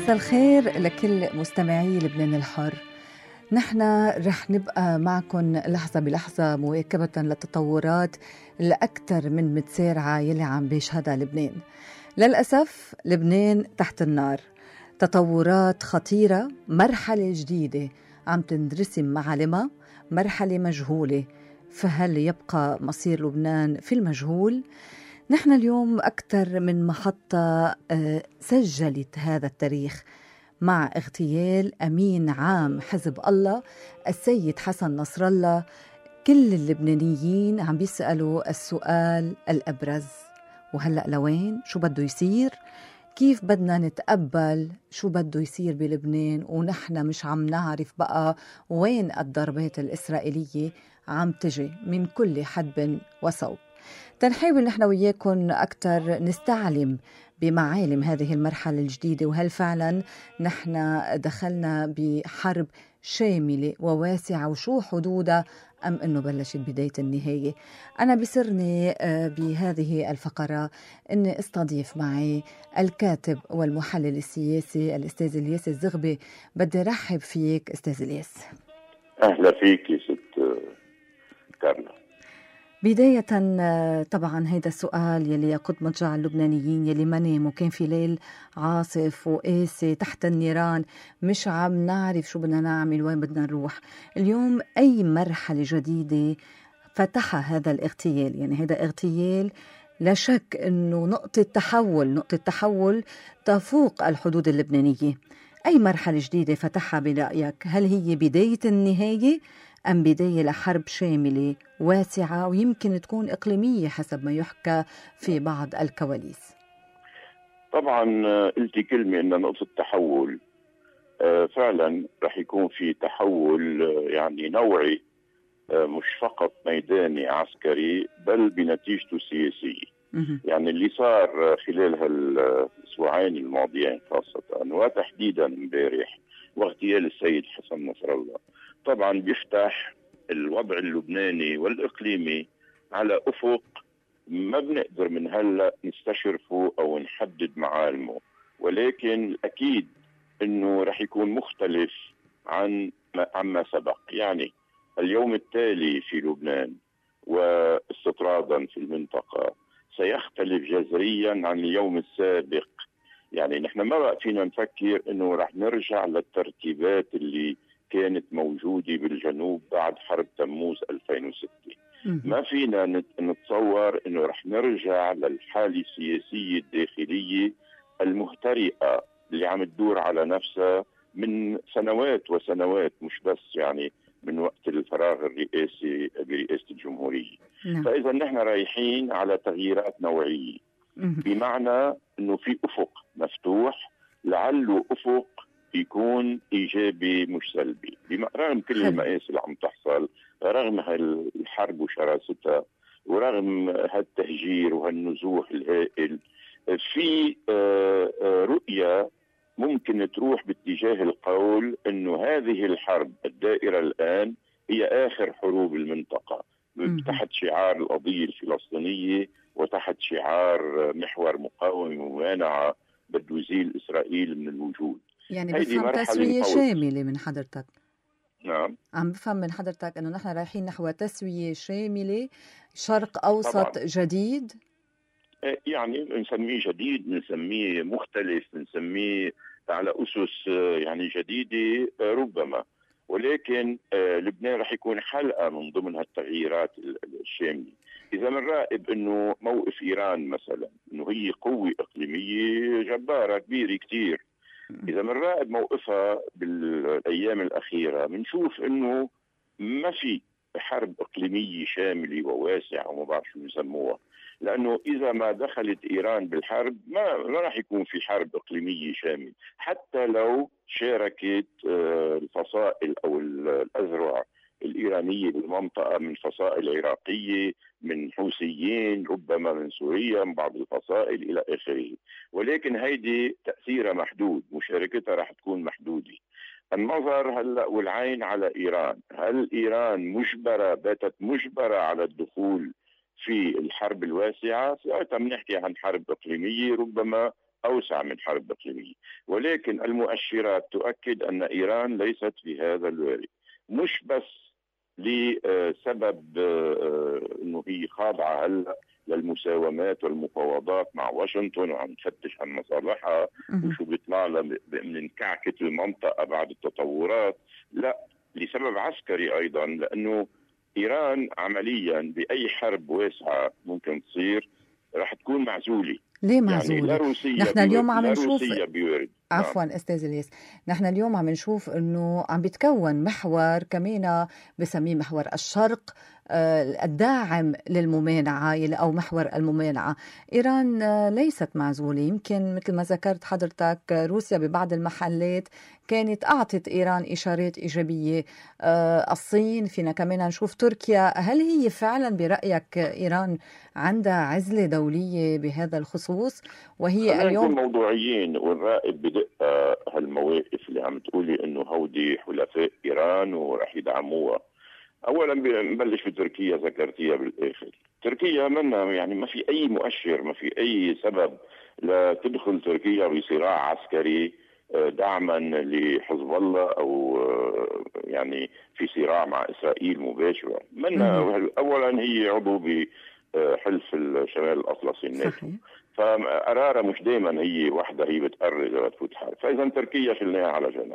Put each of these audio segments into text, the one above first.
مساء الخير لكل مستمعي لبنان الحر. نحن رح نبقى معكم لحظة بلحظة مواكبة للتطورات الأكثر من متسارعة يلي عم بيشهدها لبنان. للأسف لبنان تحت النار، تطورات خطيرة، مرحلة جديدة عم تندرسم معالمها، مرحلة مجهولة. فهل يبقى مصير لبنان في المجهول؟ نحن اليوم أكثر من محطة سجلت هذا التاريخ مع اغتيال أمين عام حزب الله السيد حسن نصر الله. كل اللبنانيين عم بيسألوا السؤال الأبرز: وهلأ لوين؟ شو بده يصير؟ كيف بدنا نتقبل شو بده يصير بلبنان ونحن مش عم نعرف بقى وين الضربات الإسرائيلية عم تجي من كل حدب وصوب؟ تنحاول نحن وياكم أكتر نستعلم بمعالم هذه المرحلة الجديدة، وهل فعلا نحن دخلنا بحرب شاملة وواسعة وشو حدودها، أم أنه بلشت بداية النهاية؟ أنا بسرني بهذه الفقرة أني استضيف معي الكاتب والمحلل السياسي الأستاذ الياس الزغبي. بدي رحب فيك أستاذ الياس. أهلا فيك يا ست كارلا. بداية طبعا هيدا السؤال يلي يقود مضجع اللبنانيين يلي ما ناموا، كان في ليل عاصف وقاسي تحت النيران، مش عم نعرف شو بدنا نعمل وين بدنا نروح. اليوم أي مرحلة جديدة فتحها هذا الاغتيال، يعني هذا اغتيال لا شك أنه نقطة تحول تفوق الحدود اللبنانية. أي مرحلة جديدة فتحها برأيك؟ هل هي بداية النهاية أم بداية لحرب شاملة واسعة ويمكن تكون إقليمية حسب ما يحكى في بعض الكواليس؟ طبعا قلتي كلمة إن نقطة تحول. فعلا رح يكون في تحول يعني نوعي، مش فقط ميداني عسكري بل بنتيجته السياسية. يعني اللي صار خلال هالأسبوعين الماضيين خاصة وتحديدا امبارح واغتيال السيد حسن نصر الله طبعا بيفتح الوضع اللبناني والإقليمي على أفق ما بنقدر من هلأ نستشرفه أو نحدد معالمه، ولكن أكيد أنه رح يكون مختلف عما سبق. يعني اليوم التالي في لبنان واستطرادا في المنطقة سيختلف جذريا عن اليوم السابق. يعني نحن ما بقى فينا نفكر أنه رح نرجع للترتيبات اللي كانت موجودة بالجنوب بعد حرب تموز 2006. ما فينا نتصور أنه رح نرجع للحالة السياسية الداخلية المهترئة اللي عم تدور على نفسها من سنوات وسنوات، مش بس يعني من وقت الفراغ الرئاسي برئاسة الجمهورية. فإذا نحن رايحين على تغييرات نوعية، بمعنى أنه في أفق مفتوح، لعله أفق يكون إيجابي مش سلبي. رغم كل المآسي اللي عم تحصل، رغم هالحرب وشراستها، ورغم هالتهجير وهالنزوح الهائل، في رؤية ممكن تروح باتجاه القول أنه هذه الحرب الدائرة الآن هي آخر حروب المنطقة تحت شعار القضية الفلسطينية وتحت شعار محور مقاومة وممانعة بده يزيل إسرائيل من الوجود. يعني بفهم تسوية شاملة من حضرتك؟ نعم، عم بفهم من حضرتك أنه نحن رايحين نحو تسوية شاملة، شرق أوسط طبعا. جديد، يعني نسميه جديد، نسميه مختلف، نسميه على أسس يعني جديدة ربما، ولكن لبنان رح يكون حلقة من ضمن هالتغييرات الشاملة. إذا بنراقب أنه موقف إيران مثلا أنه هي قوة إقليمية جبارة كبيرة كتير، إذا بنراقب موقفها بالأيام الأخيرة بنشوف أنه ما في حرب إقليمية شاملة وواسعة وما بعرف شو يسموها، لأنه إذا ما دخلت إيران بالحرب ما راح يكون في حرب إقليمية شاملة، حتى لو شاركت الفصائل أو الأذرع الإيرانية بالمنطقة من فصائل عراقية، من حوثيين، ربما من سوريا، من بعض الفصائل إلى آخره، ولكن هيدي تأثيرها محدود، مشاركتها راح تكون محدودة. النظر هلأ والعين على إيران، هل إيران باتت مجبرة على الدخول في الحرب الواسعة؟ ساعتها بنحكي عن حرب إقليمية ربما أوسع من حرب إقليمية. ولكن المؤشرات تؤكد أن إيران ليست في هذا الوارد، مش بس لسبب أنه هي خاضعة هلأ للمساومات والمفاوضات مع واشنطن وعم تفتش عن مصالحها وشو بيطلع لها من انكعكة المنطقة بعد التطورات. لا، لسبب عسكري أيضا، لأنه إيران عمليا بأي حرب واسعة ممكن تصير رح تكون معزولة. ليه معزولة؟ يعني لا روسيا نحن اليوم عم نشوف بيورد. عفوا استاذ الياس، نحن اليوم عم نشوف انه عم بيتكون محور كمان بسميه محور الشرق الداعم للممانعة أو محور الممانعة. إيران ليست معزولة، يمكن مثل ما ذكرت حضرتك روسيا ببعض المحلات كانت أعطت إيران إشارات إيجابية. الصين، فينا كمان نشوف تركيا. هل هي فعلا برأيك إيران عندها عزلة دولية بهذا الخصوص؟ وهي اليوم نكون موضوعيين ونراقب بدقة هالمواقف اللي عم تقولي إنه هودي حلفاء إيران ورح يدعموها. اولا بنبلش بتركيا، ذكرتيها بالاخر. تركيا منا يعني ما في اي مؤشر، ما في اي سبب لتدخل تركيا بصراع عسكري دعما لحزب الله او يعني في صراع مع اسرائيل مباشرة. منا اولا هي عضو بحلف الشمال الاطلسي الناتو، فقرارها مش دائما هي وحدها هي بتقرر وتفوت حرب. فاذا تركيا شلناها على جنب.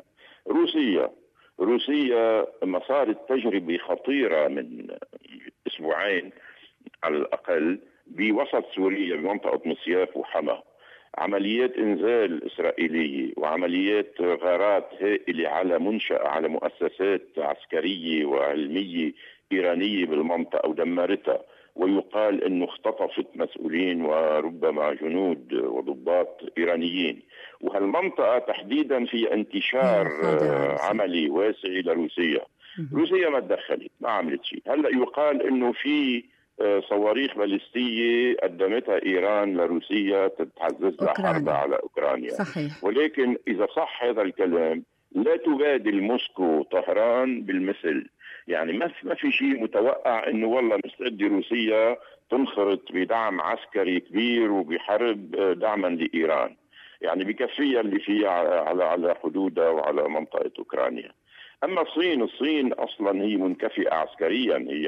روسيا ما صارت تجربة خطيرة من أسبوعين على الأقل بوسط سوريا بمنطقة مصياف وحما، عمليات إنزال إسرائيلية وعمليات غارات هائلة على منشأة، على مؤسسات عسكرية وعلمية إيرانية بالمنطقة ودمرتها، ويقال أنه اختطفت مسؤولين وربما جنود وضباط إيرانيين. وهالمنطقة تحديدا في انتشار عملي واسع لروسيا. روسيا ما تدخلت، ما عملت شيء. هلأ يقال أنه في صواريخ باليستية قدمتها إيران لروسيا تتعزز لها حربها على أوكرانيا. صحيح. ولكن إذا صح هذا الكلام لا تبادل موسكو طهران بالمثل. يعني ما في شيء متوقع انه والله مستعده روسيا تنخرط بدعم عسكري كبير وبحرب دعما لايران. يعني بكفيها اللي فيها على حدودها وعلى منطقه اوكرانيا. اما الصين اصلا هي منكفئه عسكريا، هي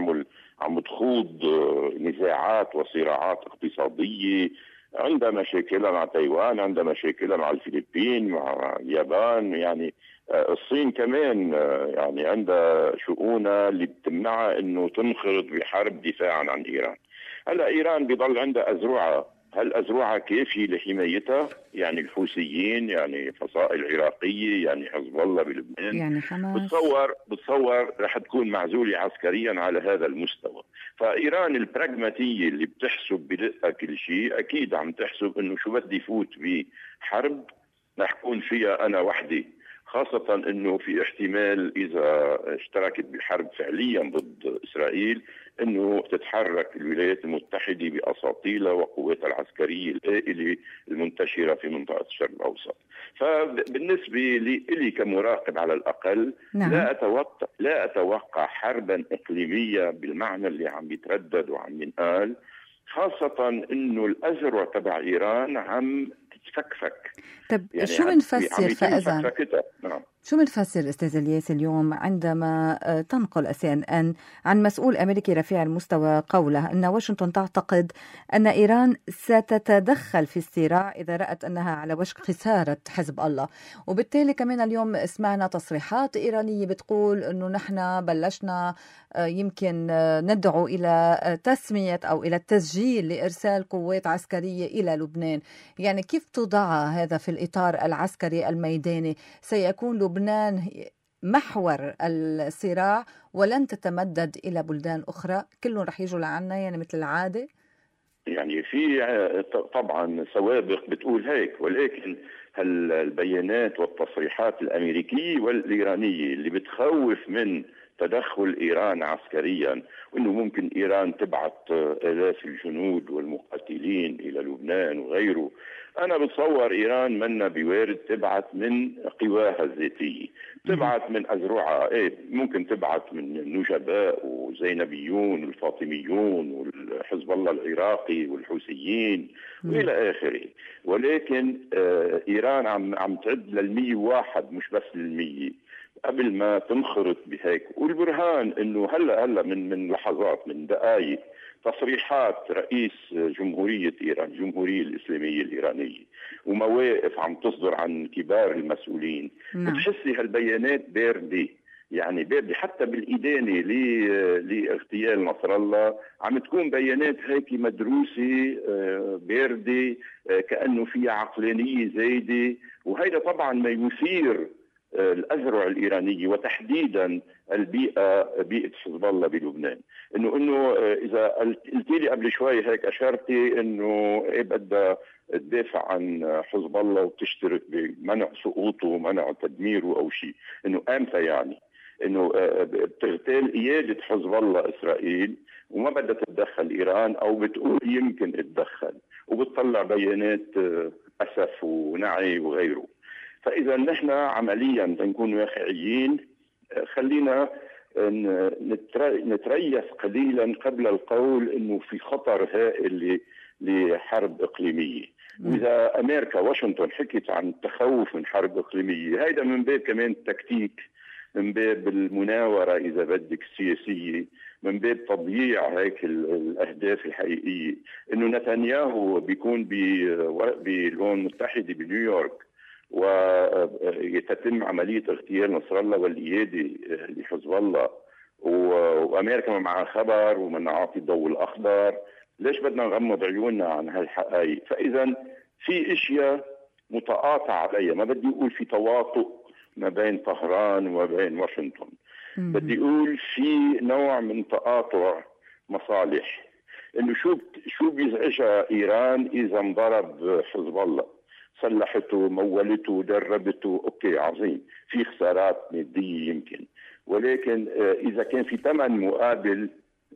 عم تخوض نزاعات وصراعات اقتصاديه، عندها مشاكلها مع تايوان، عندها مشاكلها مع الفلبين، مع اليابان. يعني الصين كمان يعني عندها شؤونها اللي بتمنعها انه تنخرط بحرب دفاعا عن ايران. هلا ايران بيضل عندها اذرعها، هل أذرعها كافية لحمايتها؟ يعني الحوثيين، يعني فصائل عراقية، يعني حزب الله بلبنان، يعني حماس. بتصور رح تكون معزولة عسكريا على هذا المستوى. فإيران البراغماتية اللي بتحسب بدقة كل شيء أكيد عم تحسب إنه شو بدي فوت بحرب رح كون فيها أنا وحدي، خاصة أنه في احتمال إذا اشتركت بحرب فعليا ضد إسرائيل أنه تتحرك الولايات المتحدة بأساطيلها وقواتها العسكرية الهائلة المنتشرة في منطقة الشرق الأوسط. فبالنسبة لي كمراقب على الأقل لا أتوقع حربا إقليمية بالمعنى اللي عم يتردد وعم ينقال، خاصة أنه الأذرع تبع إيران عم تتفكفك. طب يعني شو بنفسر فإذا شو بنفسر أستاذ الياس اليوم عندما تنقل CNN عن مسؤول أمريكي رفيع المستوى قوله أن واشنطن تعتقد أن إيران ستتدخل في الصراع إذا رأت أنها على وشك خسارة حزب الله؟ وبالتالي كمان اليوم سمعنا تصريحات إيرانية بتقول أنه نحن بلشنا يمكن ندعو إلى تسمية أو إلى التسجيل لإرسال قوات عسكرية إلى لبنان. يعني كيف تضع هذا في الإطار العسكري الميداني؟ سيكون لبنان محور الصراع ولن تتمدد إلى بلدان أخرى، كلهم رح يجوا لعنا يعني مثل العادة؟ يعني في طبعا سوابق بتقول هيك، ولكن البيانات والتصريحات الأمريكية والإيرانية اللي بتخوف من تدخل إيران عسكريا، وأنه ممكن إيران تبعث آلاف الجنود والمقاتلين إلى لبنان وغيره، أنا بتصور إيران منا بوارد تبعت من قواها الذاتية، تبعت من أذرعها، ممكن تبعت من النجباء وزينبيون والفاطميون والحزب الله العراقي والحوثيين وإلى آخره. ولكن إيران عم تعد لل101 مش بس لل100 قبل ما تنخرط بهيك. والبرهان انه هلا من لحظات، من دقائق، تصريحات رئيس جمهورية إيران، الجمهورية الإسلامية الإيرانية، ومواقف عم تصدر عن كبار المسؤولين. بتحسي هالبيانات باردة، يعني باردة حتى بالإدانة لاغتيال نصر الله، عم تكون بيانات هيك مدروسة باردة، كأنه فيها عقلانية زايدة. وهيدا طبعا ما يثير الأذرع الإيرانية وتحديدا بيئة حزب الله بلبنان. إنه إذا قلت لي قبل شوي هيك أشرتي إنه بدها تدافع عن حزب الله وتشترك بمنع سقوطه ومنع تدميره أو شيء، إنه أمتى يعني؟ إنه بتغتال قيادة حزب الله إسرائيل وما بدها تتدخل إيران، أو بتقول يمكن تتدخل، وبتطلع بيانات أسف ونعي وغيره. فإذا نحن عمليا نكون واقعيين، خلينا نتريث قليلا قبل القول انه في خطر هائل لحرب اقليميه. واذا امريكا واشنطن حكت عن التخوف من حرب اقليميه، هيدا من باب كمان تكتيك، من باب المناوره اذا بدك السياسيه، من باب تضييع هيك الاهداف الحقيقيه. انه نتنياهو بيكون بالامم المتحده بنيويورك ويتم عملية اغتيال نصر الله والقيادة لحزب الله، وأمريكا معها خبر ومن عاطي الضوء الأخضر، ليش بدنا نغمض عيوننا عن هالحقائق؟ فإذا في أشياء متقاطعة عليها، ما بدي أقول في تواطؤ ما بين طهران وما بين واشنطن، بدي أقول في نوع من تقاطع مصالح. إنه شو بيزعجها إيران إذا انضرب حزب الله؟ سلحته، مولته، دربته، اوكي عظيم، في خسارات ماديه يمكن، ولكن اذا كان في ثمن مقابل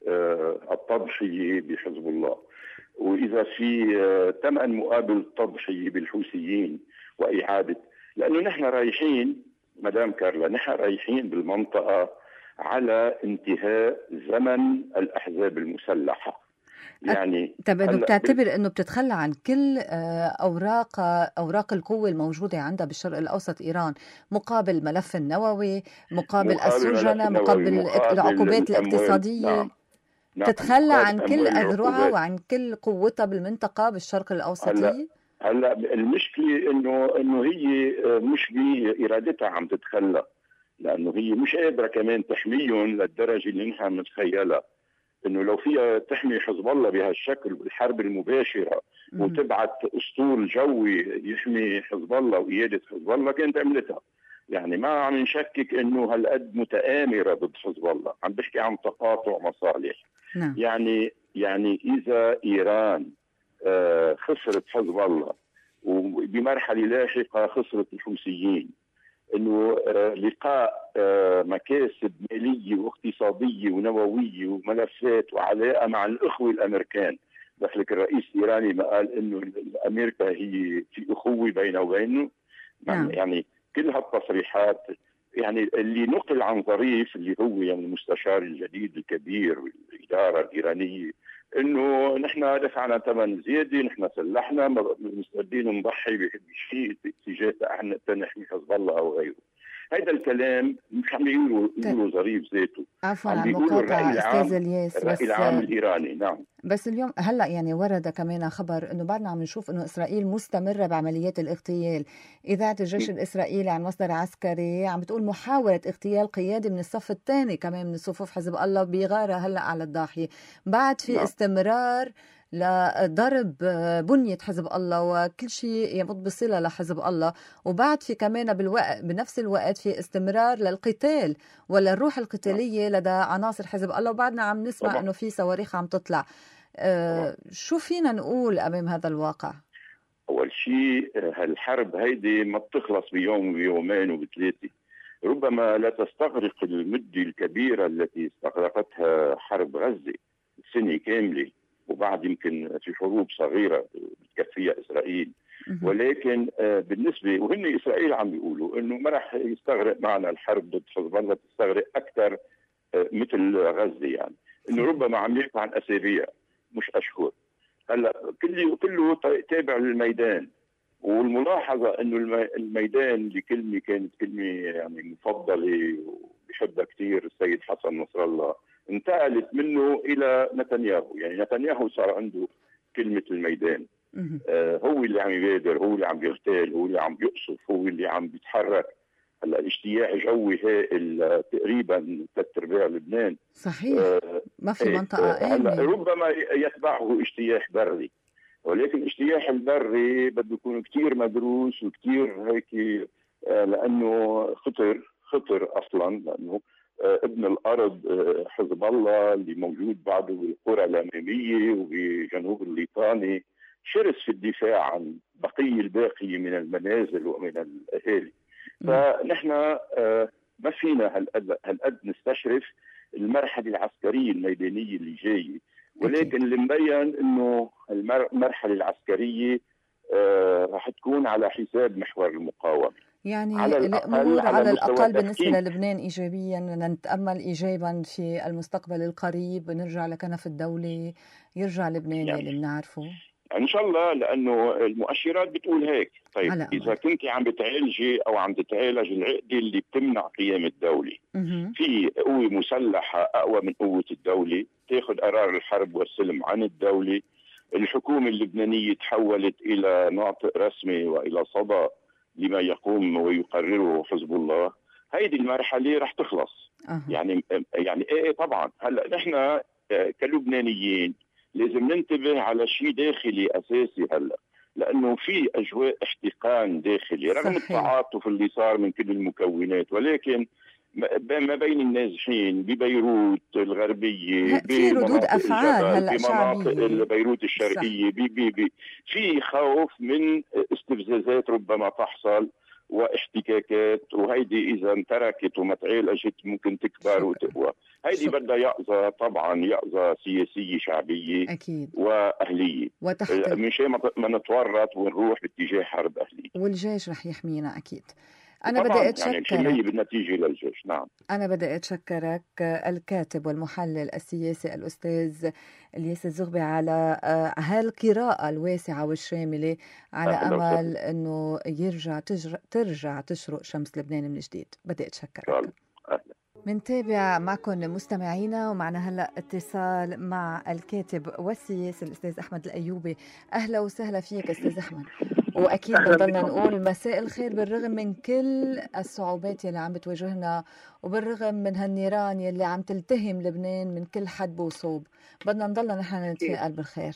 التضحيه بحزب الله، واذا في ثمن مقابل التضحيه بالحوثيين واعاده، لانه نحن رايحين مدام كارلا، نحن رايحين بالمنطقه على انتهاء زمن الاحزاب المسلحه. يعني طب انه بتعتبر انه بتتخلى عن كل اوراق القوه الموجوده عندها بالشرق الاوسط ايران، مقابل ملف النووي، مقابل السجناء، مقابل العقوبات الاقتصاديه؟ نعم. تتخلى عن كل اذرعها وعن كل قوتها بالمنطقه بالشرق الاوسطي؟ هلا المشكله انه هي مش بارادتها عم تتخلى، لانه هي مش قادره كمان تحميهم للدرجه اللي نحن بنتخيلها. انه لو فيها تحمي حزب الله بهالشكل بالحرب المباشره وتبعت اسطول جوي يحمي حزب الله وقياده حزب الله كانت عملتها. يعني ما عم نشكك انه هالقد متآمره ضد حزب الله، عم بحكي عن تقاطع مصالح. يعني اذا ايران خسرت حزب الله وبمرحله لاحقه خسرت الحوثيين، انه لقاء مكاسب ماليه واقتصاديه ونوويه وملفات وعلاقه مع الاخوه الامريكان. دخلك الرئيس الايراني ما قال انه امريكا هي في اخوه بينه وبينه. يعني كل هالتصريحات، يعني اللي نقل عن ظريف اللي هو يعني المستشار الجديد الكبير والاداره الايرانيه، انه نحن دفعنا ثمن زياده، نحن سلحنا، مستعدين نضحي بشيء اتجاه نحمي حزب الله او غيره. هذا الكلام مش عم يقولوا ظريف ذاته، عفوا عن المقاطعه استاذ الياس، الرأي العام الايراني. نعم. بس اليوم هلا يعني ورد كمان خبر انه بعدنا عم نشوف انه اسرائيل مستمره بعمليات الاغتيال. اذاعه الجيش الاسرائيلي عن مصدر عسكري عم بتقول محاوله اغتيال قيادي من الصف الثاني كمان من صفوف حزب الله بغاره هلا على الضاحيه. بعد في استمرار لضرب بنية حزب الله وكل شيء يمت بصلة لحزب الله، وبعد في كمان بنفس الوقت في استمرار للقتال وللروح القتالية لدى عناصر حزب الله، وبعدنا عم نسمع انه في صواريخ عم تطلع. شو فينا نقول امام هذا الواقع؟ اول شيء هالحرب هيدي ما بتخلص بيوم وبيومين وبثلاثه، ربما لا تستغرق المدة الكبيرة التي استغرقتها حرب غزة سنة كاملة، وبعد يمكن في حروب صغيرة بتكفيها إسرائيل. ولكن بالنسبة وهن إسرائيل عم بيقولوا إنه ما رح يستغرق معنا الحرب ضد حزب الله، تستغرق أكثر مثل غزة، يعني إنه ربما عم يحكوا عن أسابيع مش أشهر. هلا كله تابع للميدان. والملاحظة إنه الميدان لكلمة كانت كلمة يعني مفضلة وبيحبها كثير السيد حسن نصر الله، انتقلت منه إلى نتنياهو. يعني نتنياهو صار عنده كلمة الميدان. هو اللي عم يبادر، هو اللي عم يغتال، هو اللي عم يقصف، هو اللي عم بيتحرك. هلا اجتياح جوي هائل تقريبا 3/4 لبنان. صحيح. ما في منطقة آمنة. هلا ربما يتبعه اجتياح بري، ولكن اجتياح البري بده يكون كثير مدروس وكثير هيك، لانه خطر اصلا، لانه ابن الارض حزب الله اللي موجود بعده بالقرى الاماميه وبجنوب الليطاني شرس في الدفاع عن الباقي من المنازل ومن الاهالي. فنحن ما فينا هالقد نستشرف المرحله العسكريه الميدانيه اللي جايه، ولكن اللي مبين انه المرحله العسكريه راح تكون على حساب محور المقاومه. يعني الأمور على الأقل بالنسبة للبنان إيجابيا، نتأمل إيجابا في المستقبل القريب، نرجع لكنف الدولة، يرجع لبنان يعني اللي بنعرفه إن شاء الله، لأنه المؤشرات بتقول هيك. طيب إذا كنت عم بتعالجي أو عم تتعالج العقدة اللي بتمنع قيام الدولة، في قوة مسلحة أقوى من قوة الدولة تأخذ قرار الحرب والسلم عن الدولة، الحكومة اللبنانية تحولت إلى ناطق رسمي وإلى صدى لما يقوم ويقرره حزب الله، هيدي المرحلة رح تخلص. يعني إيه طبعا. هلأ نحن كلبنانيين لازم ننتبه على شيء داخلي أساسي هلأ، لأنه في أجواء احتقان داخلي رغم التعاطف اللي صار من كل المكونات، ولكن ما بين النازحين ببيروت الغربية، في ردود أفعال هلأ بمناطق بيروت الشرقية، في خوف من استفزازات ربما تحصل واحتكاكات، وهيدي إذا انتركت وما تعالجت ممكن تكبر وتقوى. هيدي بدها يقظة سياسية شعبية أكيد وأهلية، مش ما نتورط ونروح باتجاه حرب أهلية. والجيش رح يحمينا أكيد. أنا بدي أتشكرك. يعني الحماية بالنتيجة للجيش. نعم. أنا بدي أتشكرك الكاتب والمحلل السياسي الأستاذ الياس الزغبي على هالقراءة الواسعة والشاملة، على أمل أنه ترجع تشرق شمس لبنان من جديد. بدي أتشكرك. منتابع معكم مستمعينا، ومعنا هلأ اتصال مع الكاتب والسياسي الأستاذ أحمد الأيوبي. أهلا وسهلا فيك أستاذ أحمد. وأكيد بضلنا نقول مساء الخير بالرغم من كل الصعوبات يلي عم بتواجهنا، وبالرغم من هالنيران يلي عم تلتهم لبنان من كل حدب وصوب، بدنا نضلنا نحن نتفائل بالخير.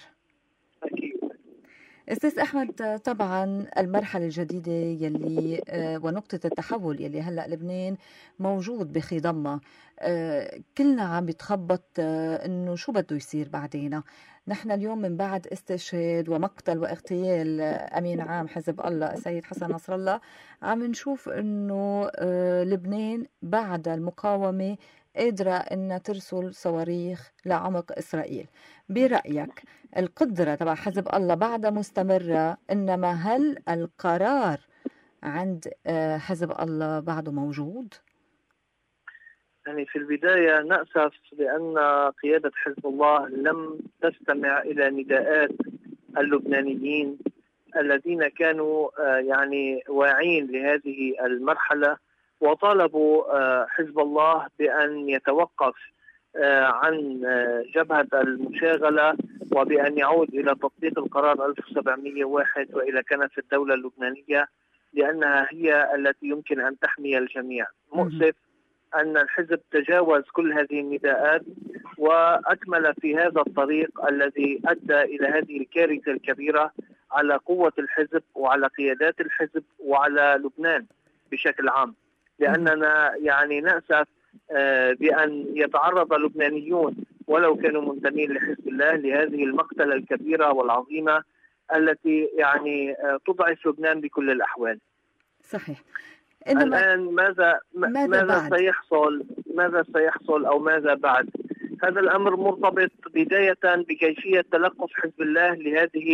أستاذ أحمد، طبعا المرحلة الجديدة يلي ونقطة التحول يلي هلأ لبنان موجود بخضمها، كلنا عم بيتخبط إنه شو بده يصير بعدين. نحن اليوم من بعد استشهاد ومقتل واغتيال أمين عام حزب الله السيد حسن نصر الله عم نشوف إنه لبنان بعد المقاومة قادرة أن ترسل صواريخ لعمق إسرائيل. برأيك القدرة تبع حزب الله بعد مستمرة، إنما هل القرار عند حزب الله بعده موجود؟ يعني في البداية نأسف لأن قيادة حزب الله لم تستمع إلى نداءات اللبنانيين الذين كانوا يعني واعين لهذه المرحلة، وطالبوا حزب الله بأن يتوقف عن جبهة المشاغلة وبأن يعود إلى تطبيق القرار 1701 وإلى كنف الدولة اللبنانية، لأنها هي التي يمكن أن تحمي الجميع. مؤسف أن الحزب تجاوز كل هذه النداءات وأكمل في هذا الطريق الذي أدى إلى هذه الكارثة الكبيرة على قوة الحزب وعلى قيادات الحزب وعلى لبنان بشكل عام. لأننا يعني نأسف بأن يتعرض اللبنانيون ولو كانوا منتمين لحزب الله لهذه المقتلة الكبيرة والعظيمة التي يعني تضعف لبنان بكل الأحوال. صحيح. الآن ماذا سيحصل أو ماذا بعد؟ هذا الأمر مرتبط بداية بكيفية تلقف حزب الله لهذه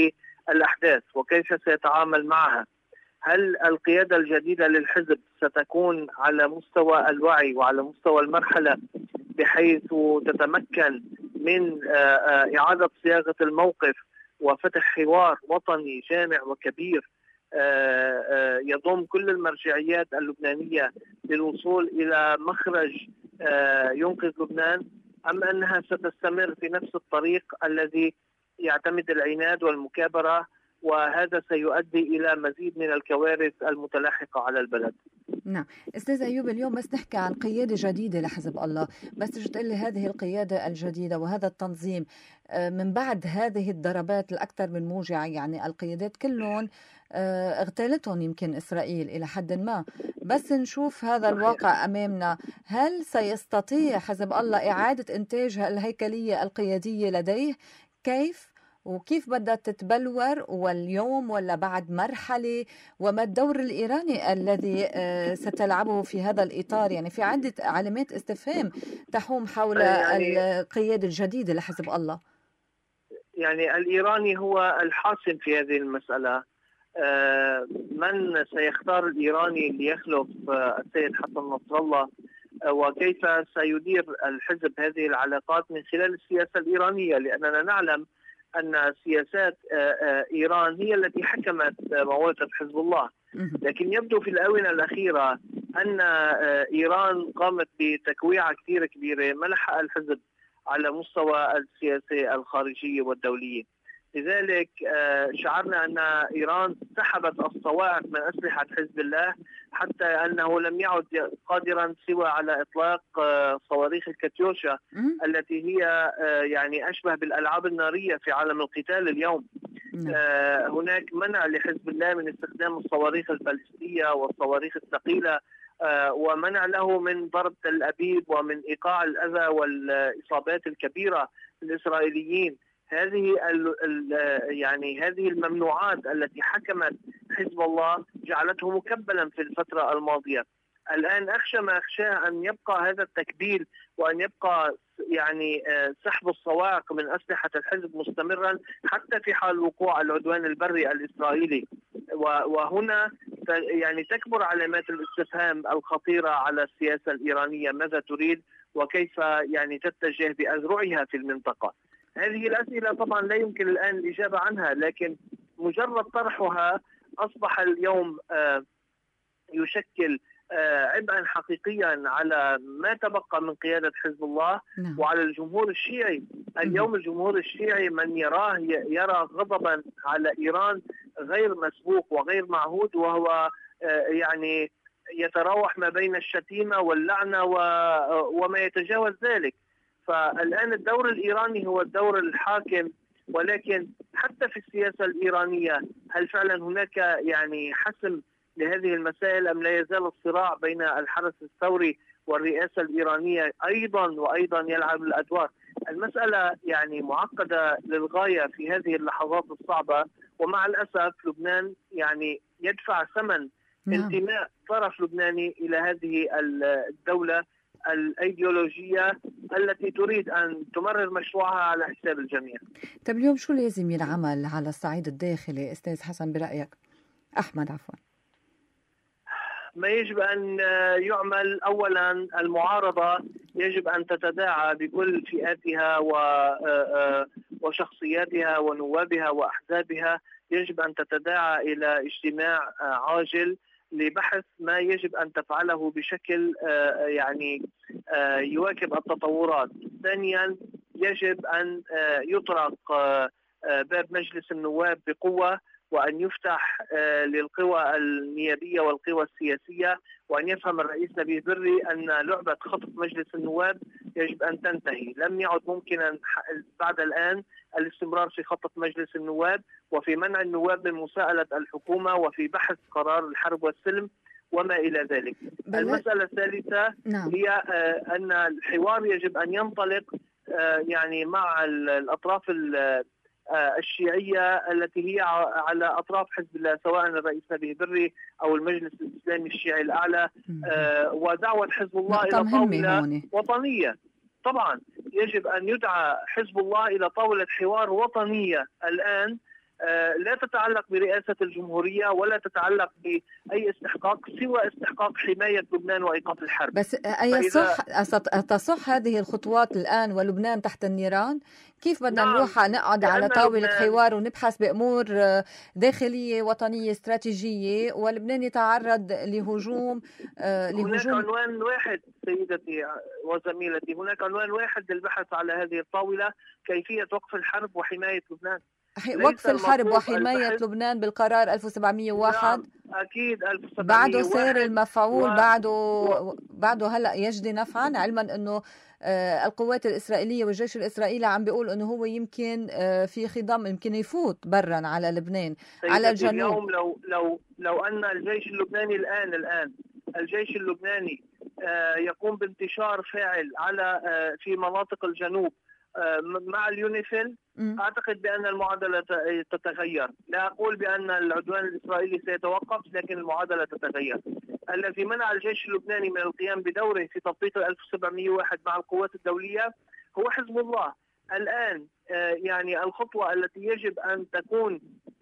الأحداث وكيف سيتعامل معها. هل القيادة الجديدة للحزب ستكون على مستوى الوعي وعلى مستوى المرحلة بحيث تتمكن من إعادة صياغة الموقف وفتح حوار وطني جامع وكبير يضم كل المرجعيات اللبنانية للوصول إلى مخرج ينقذ لبنان، أم أنها ستستمر في نفس الطريق الذي يعتمد العناد والمكابرة، وهذا سيؤدي إلى مزيد من الكوارث المتلاحقة على البلد؟ نعم أستاذ أيوب، اليوم بس نحكي عن قيادة جديدة لحزب الله، بس تجي تقول لي هذه القيادة الجديدة وهذا التنظيم من بعد هذه الضربات الأكثر من موجعة، يعني القيادات كلهم اغتالتهم يمكن إسرائيل إلى حد ما، بس نشوف هذا الواقع أمامنا، هل سيستطيع حزب الله إعادة إنتاج الهيكلية القيادية لديه؟ كيف وكيف بدها تتبلور، واليوم ولا بعد مرحلة؟ وما الدور الإيراني الذي ستلعبه في هذا الإطار؟ يعني في عدة علامات استفهام تحوم حول القيادة الجديدة لحزب الله. يعني الإيراني هو الحاسم في هذه المسألة. من سيختار الإيراني ليخلف السيد حسن نصر الله، وكيف سيدير الحزب هذه العلاقات من خلال السياسة الإيرانية، لأننا نعلم أن سياسات إيران هي التي حكمت مواقف حزب الله، لكن يبدو في الآونة الأخيرة أن إيران قامت بتكويعة كثير كبيرة ملح الحزب على مستوى السياسة الخارجية والدولية. لذلك شعرنا أن إيران سحبت الصواعق من أسلحة حزب الله، حتى أنه لم يعد قادرا سوى على إطلاق صواريخ الكاتيوشا التي هي يعني أشبه بالألعاب النارية في عالم القتال اليوم. هناك منع لحزب الله من استخدام الصواريخ البالستية والصواريخ الثقيلة، ومنع له من ضرب تل أبيب ومن إيقاع الأذى والإصابات الكبيرة للإسرائيليين. هذه الممنوعات التي حكمت حزب الله جعلته مكبلا في الفترة الماضية. الآن أخشى ما أخشاه أن يبقى هذا التكبيل، وأن يبقى يعني سحب الصواعق من أسلحة الحزب مستمرا حتى في حال وقوع العدوان البري الإسرائيلي. وهنا يعني تكبر علامات الاستفهام الخطيرة على السياسة الإيرانية، ماذا تريد وكيف يعني تتجه بأذرعها في المنطقة. هذه الأسئلة طبعا لا يمكن الآن الإجابة عنها، لكن مجرد طرحها أصبح اليوم يشكل عبئا حقيقيا على ما تبقى من قيادة حزب الله وعلى الجمهور الشيعي. اليوم الجمهور الشيعي من يرى غضبا على إيران غير مسبوق وغير معهود، وهو يعني يتراوح ما بين الشتيمة واللعنة وما يتجاوز ذلك. فالآن الدور الإيراني هو الدور الحاكم، ولكن حتى في السياسة الإيرانية هل فعلا هناك يعني حسم لهذه المسائل، أم لا يزال الصراع بين الحرس الثوري والرئاسة الإيرانية وأيضا يلعب الأدوار؟ المسألة يعني معقدة للغاية في هذه اللحظات الصعبة، ومع الأسف لبنان يعني يدفع ثمن انتماء طرف لبناني إلى هذه الدولة الأيديولوجية التي تريد أن تمرر مشروعها على حساب الجميع. طيب اليوم شو لازم ينعمل على الصعيد الداخلي أستاذ حسن برأيك؟ أحمد عفوا. ما يجب أن يعمل، أولا المعارضة يجب أن تتداعى بكل فئاتها وشخصياتها ونوابها وأحزابها، يجب أن تتداعى إلى اجتماع عاجل لبحث ما يجب أن تفعله بشكل يعني يواكب التطورات. ثانيا يجب أن يطرق باب مجلس النواب بقوة، وأن يفتح للقوى النيابية والقوى السياسية، وأن يفهم الرئيس نبيه بري أن لعبة خطف مجلس النواب يجب أن تنتهي. لم يعد ممكنا بعد الآن الاستمرار في خطف مجلس النواب وفي منع النواب من مساءلة الحكومة وفي بحث قرار الحرب والسلم وما إلى ذلك. المسألة الثالثة هي أن الحوار يجب أن ينطلق يعني مع الأطراف الشيعية التي هي على أطراف حزب الله، سواء الرئيس نبيه بري أو المجلس الإسلامي الشيعي الأعلى، ودعوة حزب الله إلى طاولة وطنية. طبعا يجب أن يدعى حزب الله إلى طاولة حوار وطنية الآن لا تتعلق برئاسة الجمهورية ولا تتعلق بأي استحقاق سوى استحقاق حماية لبنان وإيقاف الحرب. بس تصح هذه الخطوات الآن ولبنان تحت النيران؟ كيف بدنا نروح نقعد على طاولة حوار ونبحث بأمور داخلية وطنية استراتيجية ولبنان يتعرض لهجوم هناك عنوان واحد سيدتي وزميلتي، هناك عنوان واحد للبحث على هذه الطاولة: كيفية وقف الحرب وحماية لبنان. وقف الحرب وحماية لبنان بالقرار 1701. نعم أكيد 1701 بعده سير المفعول بعده هلأ يجدي نفعا، علما أنه القوات الإسرائيلية والجيش الإسرائيلي عم بيقول أنه هو يمكن في خضم يمكن يفوت برا على لبنان على الجنوب. اليوم لو أن الجيش اللبناني الآن الجيش اللبناني يقوم بانتشار فاعل على في مناطق الجنوب مع اليونيفيل، أعتقد بأن المعادلة تتغير. لا أقول بأن العدوان الإسرائيلي سيتوقف، لكن المعادلة تتغير. الذي منع الجيش اللبناني من القيام بدوره في تطبيق 1701 مع القوات الدولية هو حزب الله. الآن يعني الخطوة التي يجب أن تكون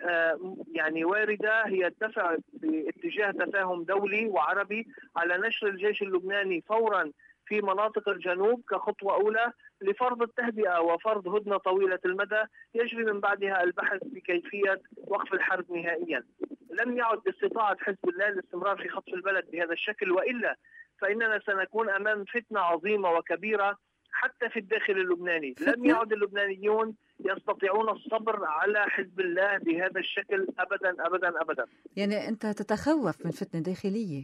يعني واردة هي الدفع باتجاه تفاهم دولي وعربي على نشر الجيش اللبناني فورا في مناطق الجنوب كخطوة أولى لفرض التهدئة وفرض هدنة طويلة المدى يجري من بعدها البحث بكيفية وقف الحرب نهائيا. لم يعد باستطاعة حزب الله الاستمرار في خطف البلد بهذا الشكل، وإلا فإننا سنكون أمام فتنة عظيمة وكبيرة حتى في الداخل اللبناني. لم يعد اللبنانيون يستطيعون الصبر على حزب الله بهذا الشكل أبدا أبدا أبدا. يعني أنت تتخوف من فتنة داخلية؟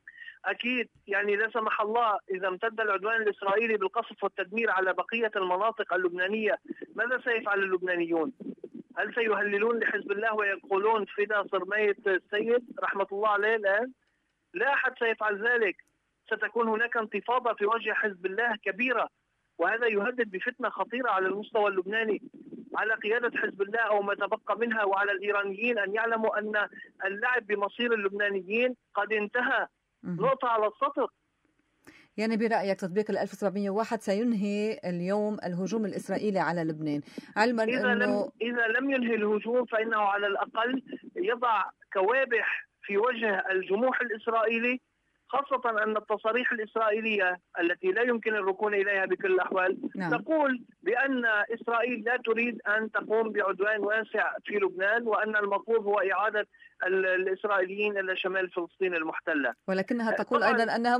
أكيد، يعني لا سمح الله إذا امتد العدوان الإسرائيلي بالقصف والتدمير على بقية المناطق اللبنانية، ماذا سيفعل اللبنانيون؟ هل سيهللون لحزب الله ويقولون فدا صرمية السيد رحمة الله عليه الآن؟ لا أحد سيفعل ذلك. ستكون هناك انتفاضة في وجه حزب الله كبيرة، وهذا يهدد بفتنة خطيرة على المستوى اللبناني، على قيادة حزب الله أو ما تبقى منها، وعلى الإيرانيين أن يعلموا أن اللعب بمصير اللبنانيين قد انتهى. نقطة على السطر. يعني برأيك تطبيق 1701 سينهي اليوم الهجوم الإسرائيلي على لبنان، علما إذا لم ينهي الهجوم فإنه على الأقل يضع كوابح في وجه الجموح الإسرائيلي، خاصة أن التصاريح الإسرائيلية التي لا يمكن الركون إليها بكل الأحوال تقول بأن إسرائيل لا تريد أن تقوم بعدوان واسع في لبنان، وأن المطلوب هو إعادة الإسرائيليين إلى شمال فلسطين المحتلة. ولكنها تقول أيضا أنها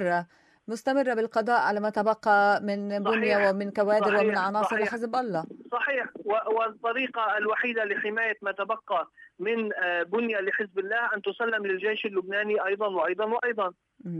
مستمرة بالقضاء على ما تبقى من بنية ومن كوادر ومن عناصر لحزب الله. صحيح، والطريقة الوحيدة لحماية ما تبقى من بنية لحزب الله أن تسلم للجيش اللبناني أيضا وأيضا وأيضا،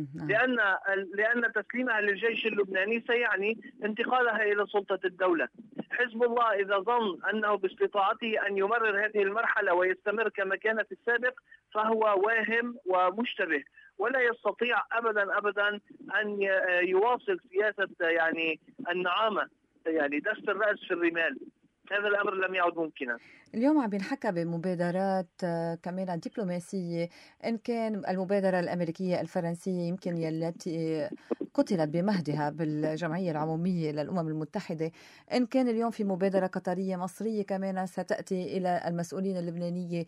لأن تسليمها للجيش اللبناني سيعني انتقالها إلى سلطة الدولة. حزب الله إذا ظن أنه باستطاعته أن يمرر هذه المرحلة ويستمر كما كان في السابق فهو واهم ومشتبه، ولا يستطيع أبدا أبدا أن يواصل سياسة يعني النعامة، يعني دست الرأس في الرمال. هذا الأمر لم يعد ممكنا. اليوم عم بنحكى بمبادرات كمان دبلوماسية، إن كان المبادرة الأمريكية الفرنسية يمكن التي قتلت بمهدها بالجمعية العمومية للأمم المتحدة، إن كان اليوم في مبادرة قطرية مصرية كمان ستأتي إلى المسؤولين اللبنانية.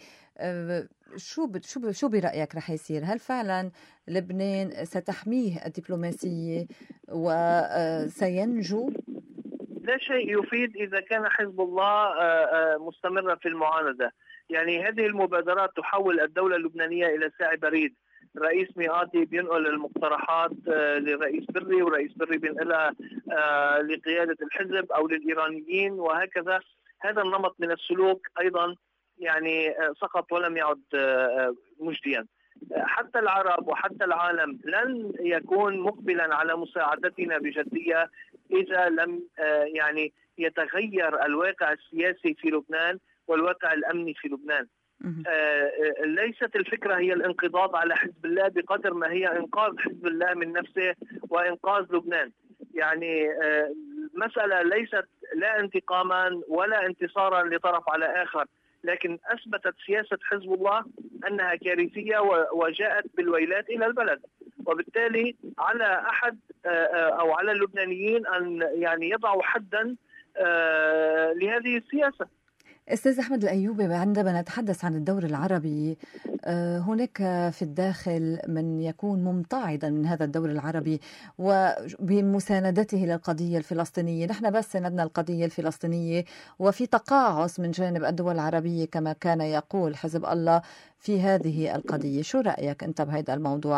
شو برأيك رح يصير؟ هل فعلا لبنان ستحميه الدبلوماسية وسينجو؟ لا شيء يفيد إذا كان حزب الله مستمرا في المعاندة. يعني هذه المبادرات تحول الدولة اللبنانية إلى ساعي بريد. رئيس ميقاتي بينقل المقترحات لرئيس بري، ورئيس بري بينقلها لقيادة الحزب أو للإيرانيين وهكذا. هذا النمط من السلوك أيضا يعني سقط ولم يعد مجديا. حتى العرب وحتى العالم لن يكون مقبلا على مساعدتنا بجدية إذا لم يعني يتغير الواقع السياسي في لبنان والواقع الأمني في لبنان. ليست الفكرة هي الانقضاض على حزب الله بقدر ما هي إنقاذ حزب الله من نفسه وإنقاذ لبنان. يعني مسألة ليست لا انتقاما ولا انتصارا لطرف على آخر، لكن أثبتت سياسة حزب الله أنها كارثية وجاءت بالويلات إلى البلد، وبالتالي على أحد أو على اللبنانيين أن يعني يضعوا حدا لهذه السياسة. أستاذ أحمد الأيوبي، عندما نتحدث عن الدور العربي هناك في الداخل من يكون ممتعضا من هذا الدور العربي وبمساندته للقضية الفلسطينية. نحن بس سندنا القضية الفلسطينية وفي تقاعس من جانب الدول العربية كما كان يقول حزب الله في هذه القضية. شو رأيك أنت بهذا الموضوع؟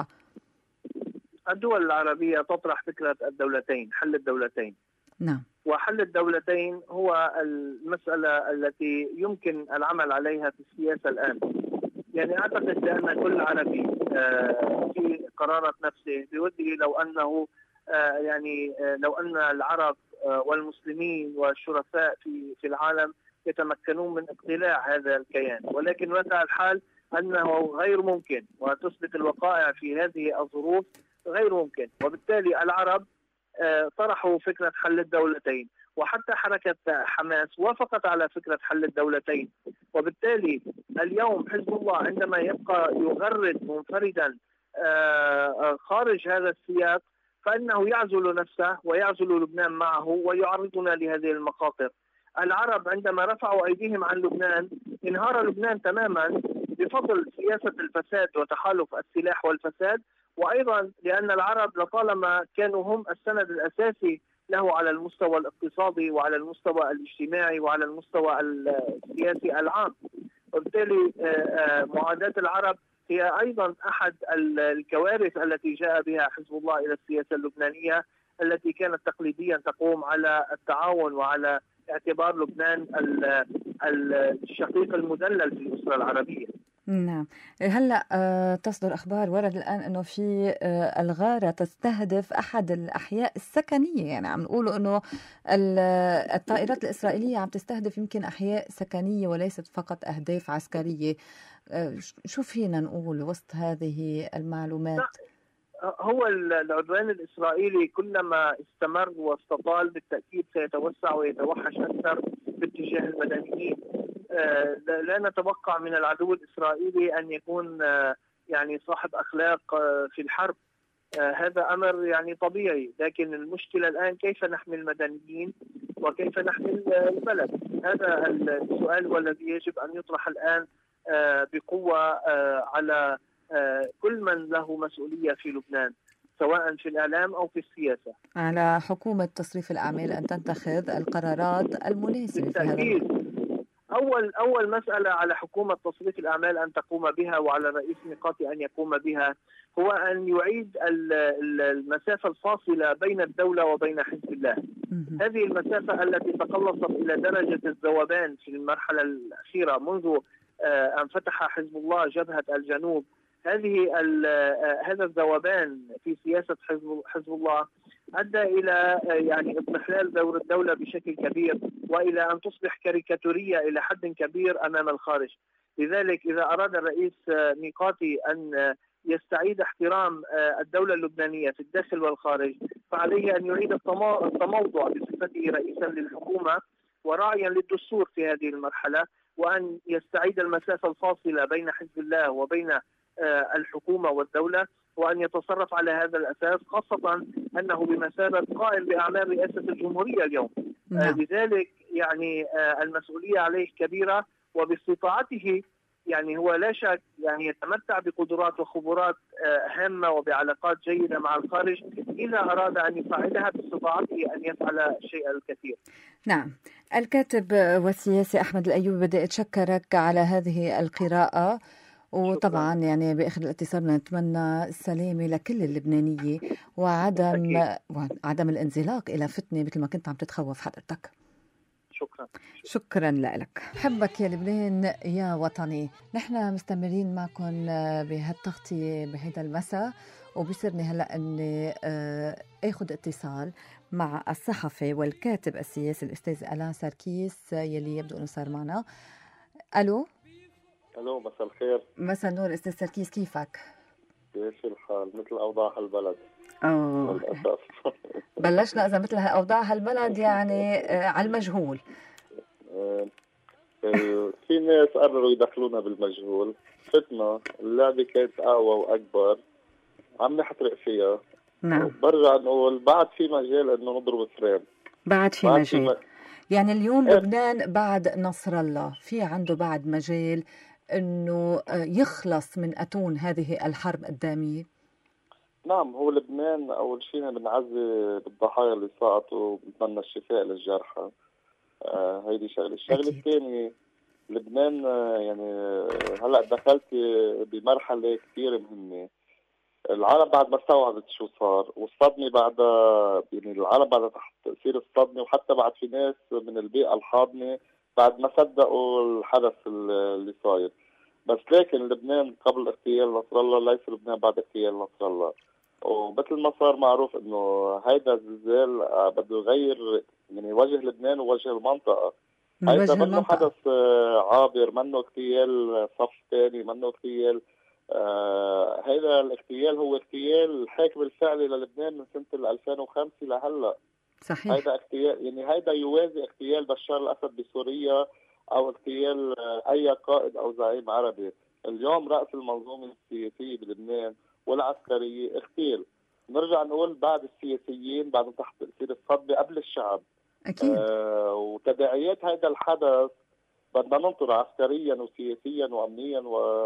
الدول العربية تطرح فكرة الدولتين، حل الدولتين. نعم. وحل الدولتين هو المسألة التي يمكن العمل عليها في السياسة الآن. يعني أعتقد بأن كل عربي في قرارة نفسه بوده لو أنه لو أن العرب والمسلمين والشرفاء في العالم يتمكنون من اقتلاع هذا الكيان، ولكن واقع الحال أنه غير ممكن، وتثبت الوقائع في هذه الظروف غير ممكن. وبالتالي العرب طرحوا فكرة حل الدولتين، وحتى حركة حماس وافقت على فكرة حل الدولتين. وبالتالي اليوم حزب الله عندما يبقى يغرد منفردا خارج هذا السياق فإنه يعزل نفسه ويعزل لبنان معه ويعرضنا لهذه المخاطر. العرب عندما رفعوا أيديهم عن لبنان انهار لبنان تماما بفضل سياسة الفساد وتحالف السلاح والفساد، وأيضا لأن العرب لطالما كانوا هم السند الأساسي له على المستوى الاقتصادي وعلى المستوى الاجتماعي وعلى المستوى السياسي العام. وبالتالي معاداة العرب هي أيضا أحد الكوارث التي جاء بها حزب الله إلى السياسة اللبنانية، التي كانت تقليديا تقوم على التعاون وعلى اعتبار لبنان الشقيق المدلل في الأسرة العربية. نعم. هلأ تصدر أخبار ورد الآن أنه في الغارة تستهدف أحد الأحياء السكنية، يعني عم نقولوا أنه الطائرات الإسرائيلية عم تستهدف يمكن أحياء سكنية وليست فقط أهداف عسكرية. شو فينا نقول وسط هذه المعلومات؟ هو العدوان الإسرائيلي كلما استمر واستطال بالتأكيد سيتوسع ويتوحش أكثر باتجاه المدنيين. لا نتوقع من العدو الإسرائيلي أن يكون يعني صاحب أخلاق في الحرب. هذا أمر يعني طبيعي، لكن المشكلة الآن كيف نحمي المدنيين وكيف نحمي البلد. هذا السؤال والذي يجب أن يطرح الآن بقوة على كل من له مسؤولية في لبنان، سواء في الإعلام أو في السياسة. على حكومة تصريف الأعمال أن تتخذ القرارات المناسبة في هذا. أول مسألة على حكومة تصريف الأعمال أن تقوم بها، وعلى رئيس نقاطي أن يقوم بها، هو أن يعيد المسافة الفاصلة بين الدولة وبين حزب الله. هذه المسافة التي تقلصت إلى درجة الذوبان في المرحلة الأخيرة منذ أن فتح حزب الله جبهة الجنوب. هذا الذوبان في سياسة حزب الله أدى إلى يعني اضمحلال دور الدولة بشكل كبير، وإلى أن تصبح كاريكاتورية إلى حد كبير أمام الخارج. لذلك إذا أراد الرئيس ميقاتي أن يستعيد احترام الدولة اللبنانية في الداخل والخارج، فعليه أن يعيد التموضع بصفته رئيسا للحكومة وراعيا للدستور في هذه المرحلة، وأن يستعيد المسافة الفاصلة بين حزب الله وبين الحكومة والدولة، وأن يتصرف على هذا الأساس، خاصة أنه بمثابة قائم بأعمال رئاسة الجمهورية اليوم. لذلك يعني المسؤولية عليه كبيرة، وباستطاعته يعني هو لا شك يعني يتمتع بقدرات وخبرات هامة وبعلاقات جيدة مع الخارج. إذا أراد أن يساعدها باستطاعته أن يفعل الشيء الكثير. نعم. الكاتب والسياسي أحمد الأيوبي، بدي أتشكرك على هذه القراءة، وطبعا يعني بآخر الاتصال نتمنى السلامة لكل اللبنانية وعدم الانزلاق إلى فتنة مثل ما كنت عم تتخوف حضرتك. شكرا لك. حبك يا لبنان يا وطني. نحن مستمرين معكم بهالتغطية بهذا المساء، وبصيرني هلأ أني أخذ اتصال مع الصحفي والكاتب السياسي الأستاذ ألان سركيس يلي يبدو أنه صار معنا. ألو، مساء الخير. مساء النور أستاذ سركيس، كيفك؟ كيف الحال؟ مثل أوضاع هالبلد للأسف. بلشنا إذا مثل أوضاع هالبلد يعني على المجهول. في ناس قرروا يدخلونا بالمجهول. فتنا اللعبة كانت أقوى وأكبر، عم نحترق فيها. نعم. برجع نقول بعد في مجال إنه نضرب فريم. بعد في مجال. يعني اليوم لبنان بعد نصر الله في عنده بعد مجال أنه يخلص من أتون هذه الحرب الدامية؟ نعم، هو لبنان أول شيء بنعزي بالضحايا اللي سقطوا وبنتمنى الشفاء للجرحى. هيدي شغلة. الشغلة الثانية، لبنان يعني هلأ دخلت بمرحلة كثير مهمة. العالم بعد ما استوعبت شو صار، والصدمة بعدها، يعني العالم بعد تحت تأثير الصدمة، وحتى بعد في ناس من البيئة الحاضنة بعد ما صدقوا الحدث اللي صاير. بس لكن لبنان قبل اغتيال نصر الله ليس لبنان بعد اغتيال نصر الله. ومثل ما صار معروف انه هيدا الزلزال بده يغير يعني وجه لبنان ووجه المنطقة. هيدا منه حدث عابر، منه اغتيال صف ثاني، منه اغتيال. هيدا الاغتيال هو اغتيال الحاكم الفعلي للبنان من سنة 2005 لهلا. صحيح. هيدا اغتيال، يعني هيدا يوازي اغتيال بشار الأسد بسوريا أو اغتيال أي قائد أو زعيم عربي. اليوم رأس المنظومة السياسية بلبنان والعسكرية اغتيل. نرجع نقول بعد السياسيين بعد تحت تأثير الصدمة قبل الشعب. أكيد. وتداعيات هيدا الحدث بدنا ننطر عسكريا وسياسيا وأمنيا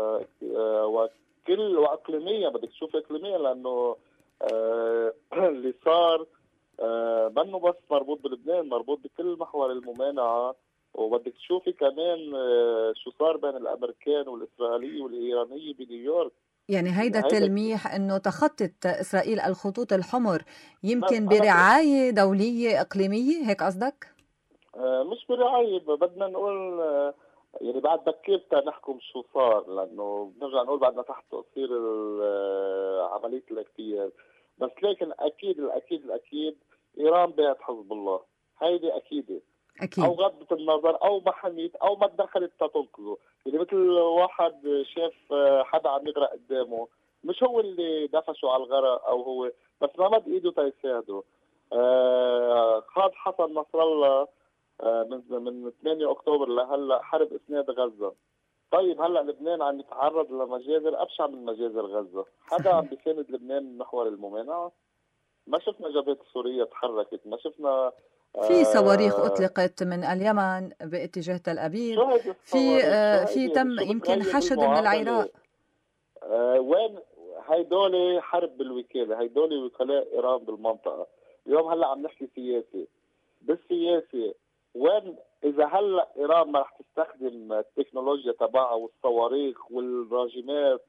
وكل وإقليميا. بدك تشوف إقليميا، لأنه اللي صار منه بس مربوط بلبنان، مربوط بكل محور الممانعة. وبدك تشوفي كمان شو صار بين الأمريكان والإسرائيلية والإيرانية بنيويورك. يعني هيدا تلميح أنه تخطت إسرائيل الخطوط الحمر يمكن برعاية دولية إقليمية، هيك قصدك؟ مش برعاية، بدنا نقول يعني بعد بكير نحكم شو صار، لأنه بنرجع نقول بعدنا تحت تقصير عملية الاغتيال. بس لكن الأكيد إيران باعت حزب الله. هيدي أكيد. أو غضت النظر أو ما حميت أو ما تدخلت تنقذه. يعني مثل واحد شاف حدا عم يغرق قدامه، مش هو اللي دفشه على الغرق أو هو، بس ما مد إيده تيساعده. خاض حسن نصر الله من 8 أكتوبر لهلا حرب إسناد غزة. طيب هلا لبنان عم يتعرض لمجازر أبشع من مجازر غزة. حدا عم بيساند لبنان من محور الممانعة؟ ما شفنا جبهة سوريا تحركت، ما شفنا في صواريخ أطلقت من اليمن باتجاه تل أبيب، في تم يمكن حشد من العراق. وين هيدول حرب بالوكالة، هيدول وكلاء إيران بالمنطقة. اليوم هلا عم نحكي سياسي. بالسياسي وين إذا هلا إيران ما رح تستخدم التكنولوجيا تبعها والصواريخ والراجمات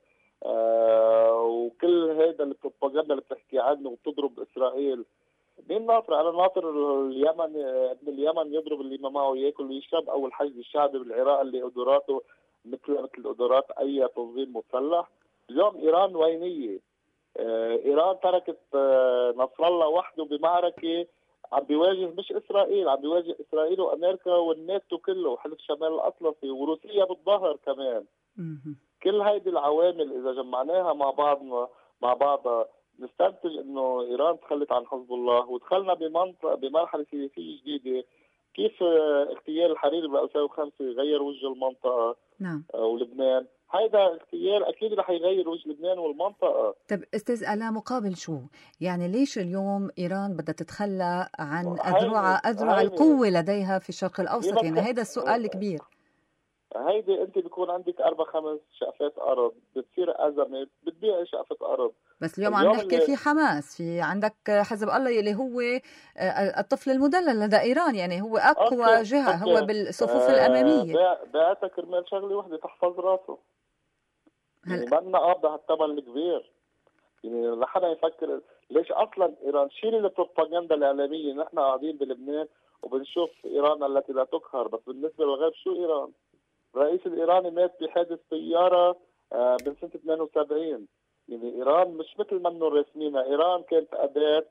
وكل هذا البروباغندا اللي بتحكي عنه وتضرب إسرائيل، مين ناطر؟ أنا ناطر اليمن، ابن اليمن يضرب اللي ما معه ياكل ويشرب، أو الحشد الشعبي بالعراق اللي قدراته مثل قدرات أي تنظيم مسلح. اليوم إيران وينية. إيران تركت نصر الله وحده بمعركة عم بيواجه مش إسرائيل، عم بيواجه إسرائيل وأمريكا والناتو كله وحلف شمال الأطلسي وروسيا بالظهر كمان. كل هيدي العوامل إذا جمعناها مع بعضها نستنتج إنه إيران تخلت عن حزب الله ودخلنا بمرحلة سياسية جديدة. كيف اغتيال الحريري ب 2005 غير وجه المنطقة. نعم. ولبنان، هيدا اغتيال أكيد رح يغير وجه لبنان والمنطقة. طب أستاذ آلاء، مقابل شو؟ يعني ليش اليوم إيران بدها تتخلى عن أذرع القوة لديها في الشرق الأوسط؟ يعني هيدا السؤال الكبير. هيدي انت بيكون عندك 4-5 شقفات ارض، بتصير ازمه بتبيع شقفه ارض. بس اليوم عم نحكي في حماس، في عندك حزب الله اللي هو الطفل المدلل لدى ايران، يعني هو اقوى جهه، هو بالصفوف الاماميه. بعتها كرمال شغله وحده تحفظ راسه. يعني بدنا قابضه هالثمن الكبير. يعني لحدا يفكر ليش اصلا ايران شيل البروباغندا الاعلاميه. نحن قاعدين بلبنان وبنشوف ايران التي لا تقهر، بس بالنسبه للغرب شو ايران؟ الرئيس الإيراني مات بحادث سيارة من سنة 72. يعني إيران مش مثل منه رسمينا. إيران كانت أداة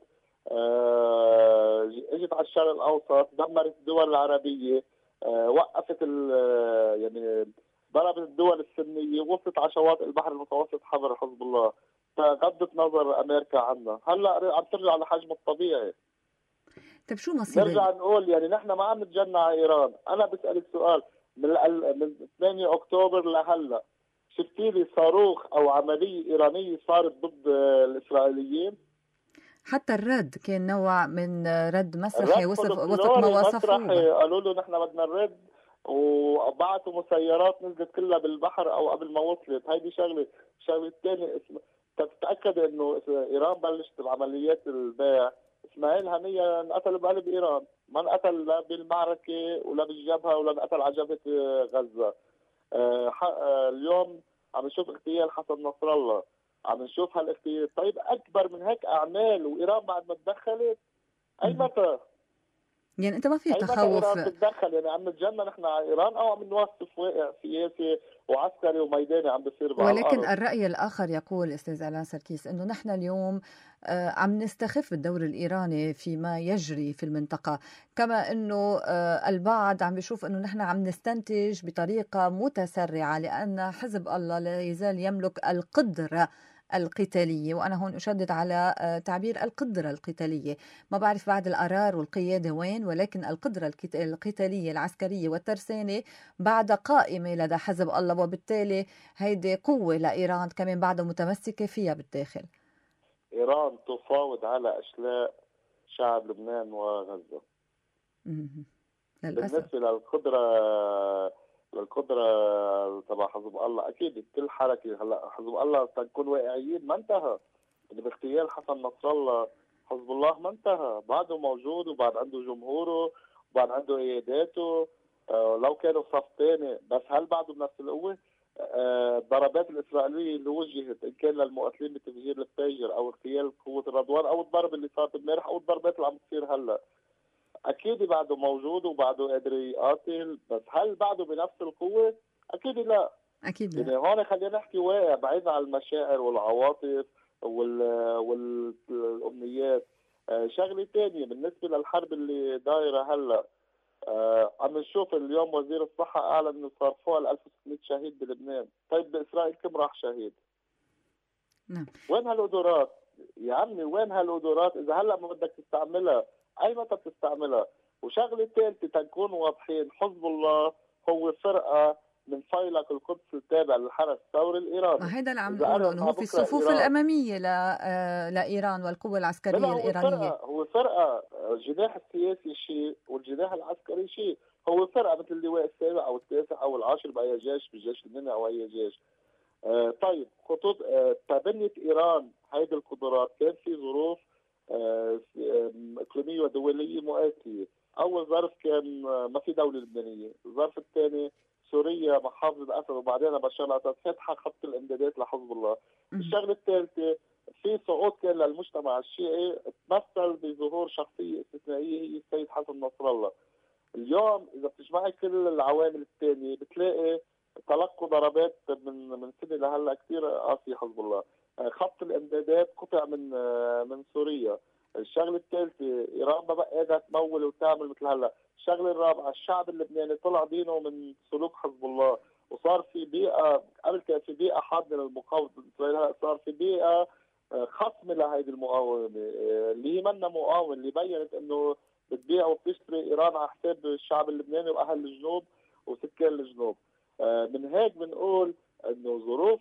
اجت على الشرق الأوسط، دمرت الدول العربية، وقفت يعني ضربت الدول السنية، وصلت على شواطئ البحر المتوسط حظر حزب الله. فغضت نظر أمريكا عنا. هلا عم ترجع لحجمه الطبيعي. طيب شو مصير؟ نرجع نقول يعني نحن ما عم نتجنى على إيران. أنا بسألك سؤال، من 8 أكتوبر لهلا شفتي لي صاروخ أو عملية إيرانية صارت ضد الإسرائيليين؟ حتى الرد كان نوع من رد مسرحي الرد وفق ما وصفوه. قالوا له نحن بدنا الرد، وبعثوا مسيرات نزلت كلها بالبحر او قبل ما وصلت. هيدي شغله الثانيه تتاكد انه ايران بلشت بعمليات البيع. اسماعيل هنية انقتل بقلب ايران، ما انقتل لا بالمعركه ولا بالجبهه ولا انقتل على جبهه غزه. اليوم عم نشوف اغتيال حسن نصر الله، عم نشوف هالاغتيال. طيب اكبر من هيك اعمال وايران بعد ما تدخلت؟ اي متى؟ يعني انت ما في اي متى تخوف ايران تتدخل؟ يعني عم نتجنن نحن على ايران او عم نوصف واقع سياسي وعسكري وميداني عم بيصير على ولكن الارض؟ الرأي الآخر يقول أستاذ إعلان سركيس أنه نحن اليوم عم نستخف الدور الإيراني فيما يجري في المنطقة، كما أنه البعض عم بيشوف أنه نحن عم نستنتج بطريقة متسرعة، لأن حزب الله لا يزال يملك القدرة القتالية. وأنا هون أشدد على تعبير القدرة القتالية. ما بعرف بعد القرار والقيادة وين، ولكن القدرة القتالية العسكرية والترسانة بعد قائمة لدى حزب الله، وبالتالي هيدي قوة لإيران كمان بعدها متمسكة فيها بالداخل. ايران تفاوض على اشلاء شعب لبنان وغزة. للأسف. بالنسبة للقدرة تبع حزب الله، أكيد كل حركة هلا حزب الله تكون واقعيين ما انتهى. اللي باغتيال حسن نصر الله حزب الله ما انتهى، بعده موجود وبعد عنده جمهوره وبعد عنده قياداته. لو كانوا صف ثاني، بس هل بعده بنفس القوة؟ الضربات الإسرائيلية اللي وجهت إن كان للمقاتلين بتفجير الفجر أو اغتيال قوة الرضوان أو الضرب اللي صارت امبارح أو الضربات اللي عم تصير هلا، اكيد بعده موجود وبعده قادر يقاتل، بس هل بعده بنفس القوه؟ اكيد لا. اكيد لا. يعني هون خلينا نحكي واقع بعيد عن المشاعر والعواطف والامنيات. شغله ثانيه بالنسبه للحرب اللي دايره هلا، عم نشوف اليوم وزير الصحه اعلن انه صار فوق 1600 شهيد بلبنان. طيب باسرائيل كم راح شهيد؟ نعم. وين هالقدرات يا عمي؟ وين هالقدرات؟ اذا هلا ما بدك تستعملها اي متى بتستعملها؟ وشغله ثالثه تنكون واضحين، حزب الله هو فرقه من فيلق القدس التابع للحرس الثوري الايراني. ما هيدا اللي عم نقوله، انه هو في الصفوف الاماميه لايران والقوه العسكريه الايرانيه. هو فرقه الجناح السياسي شيء والجناح العسكري شيء. هو فرقه مثل اللواء السابع او التاسع او العاشر باي جيش، بالجيش اللبناني او اي جيش. طيب خطوط تبنت ايران هيدي القدرات كان في ظروف اقليميه ودوليه مؤاتيه. اول ظرف كان ما في دوله لبنانيه، الظرف الثاني سوريا محافظه اسد وبعدين بشار الاسد فتح خط الامدادات لحزب الله. الشغله الثالثه في صعود كان للمجتمع الشيعي تمثل بظهور شخصيه استثنائيه هي السيد حسن نصر الله. اليوم اذا بتجمعي كل العوامل الثانيه بتلاقي تلقوا ضربات من سنه لهلا كثير قاسيه حزب الله. خط الامدادات قطع من سوريا. الشغله الثالثه ايران ما بقى قادره تمول وتعمل مثل هلا. الشغله الرابعه الشعب اللبناني طلع دينه من سلوك حزب الله، وصار في بيئه قبل كان في بيئه حاضنه للمقاومه اسرائيل، هلا صار في بيئه خصمه لهيدي المقاومه اللي هي منا مقاومه، اللي بينت انه بتبيع وبتشتري ايران على حساب الشعب اللبناني واهل الجنوب وسكان الجنوب. من هيك بنقول انه ظروف